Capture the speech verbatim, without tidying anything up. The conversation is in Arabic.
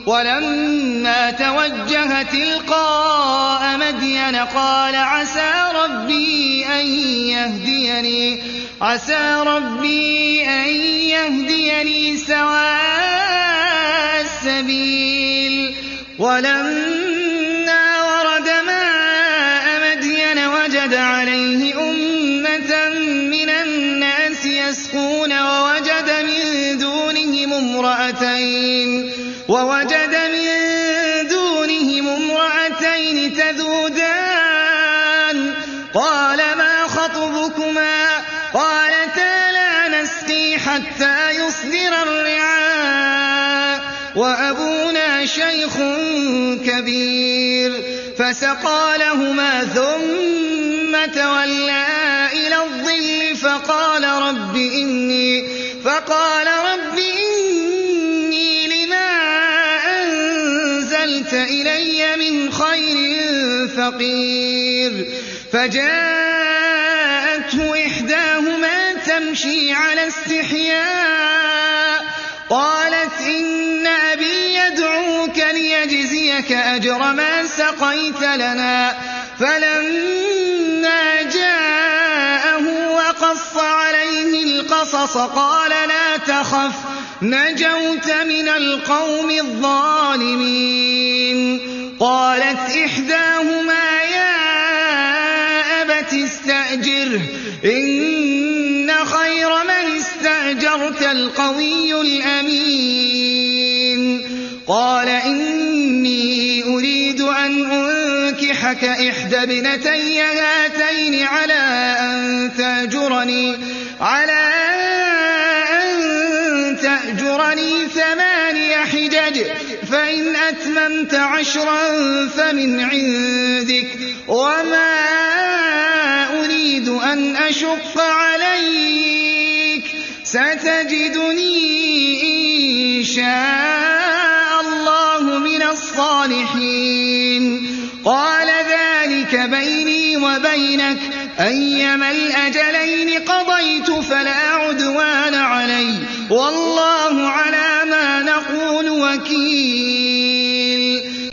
وَلَمَّا تَوَجَّهَ تِلْقَاءَ مَدْيَنَ قَالَ عَسَىٰ رَبِّي أَن يَهْدِيَنِي عَسَىٰ رَبِّي أَن يَهْدِيَنِي سَوَاءَ السَّبِيلِ. وَلَمَّا وَرَدَ مَاءَ مَدْيَنَ وَجَدَ عَلَيْهِ أُمَّةً مِّنَ النَّاسِ يَسْقُونَ وَوَجَدَ مِن دُونِهِمُ امْرَأَتَيْنِ وَوَجَدَ مِن دُونِهِمُ امْرَأَتَيْنِ تَذُودَانِ قَالَ مَا خَطْبُكُمَا قَالَتَا لَا نَسْقِي حَتَّىٰ يُصْدِرَ الرِّعَاءُ وَأَبُونَا شَيْخٌ كَبِيرٌ. فَسَقَىٰ لَهُمَا ثُمَّ تَوَلَّىٰ إِلَى الظِّلِّ فَقَالَ رَبِّ إِنِّي فَقَالَ رَبِّ إِنِّي لِمَا أَنزَلْتَ إِلَيَّ مِنْ خَيْرٍ فَقِيرٌ. فَجَاءَتْهُ إِحْدَاهُمَا تَمْشِي عَلَى اسْتِحْيَاءٍ قَالَتْ إِنَّ أَبِي يَدْعُوكَ لِيَجْزِيَكَ أَجْرَ مَا سَقَيْتَ لَنَا. فَلَمَّا جَاءَهُ وَقَصَّ عَلَيْهِ الْقَصَصَ قَالَ لَا تَخَفْ نَجَوْتَ مِنَ الْقَوْمِ الظَّالِمِينَ. قَالَتْ إِحْدَاهُمَا يَا أَبَتِ اسْتَأْجِرْهُ إِنَّ خَيْرَ مَنِ اسْتَأْجَرْتَ الْقَوِيُّ الْأَمِينُ. قَالَ إِنِّي أُرِيدُ أَنْ أُنكِحَكَ إِحْدَى ابْنَتَيَّ هَاتَيْنِ عَلَىٰ أَن تَأْجُرَنِي عَلَىٰ أَن تَأْجُرَنِي ثَمَانِيَ حِجَجٍ فَإِنْ أَتْمَمْتَ عَشْرًا فَمِنْ عِندِكَ وَمَا أُرِيدُ أَنْ أَشُقَّ عَلَيْكَ سَتَجِدُنِي إِن شَاءَ اللَّهُ مِنَ الصَّالِحِينَ. قَالَ ذَٰلِكَ بَيْنِي وَبَيْنَكَ أَيَّمَا الْأَجَلَيْنِ قَضَيْتُ فَلَا عُدْوَانَ عَلَيَّ وَاللَّهُ عَلَىٰ مَا نَقُولُ وَكِيلٌ.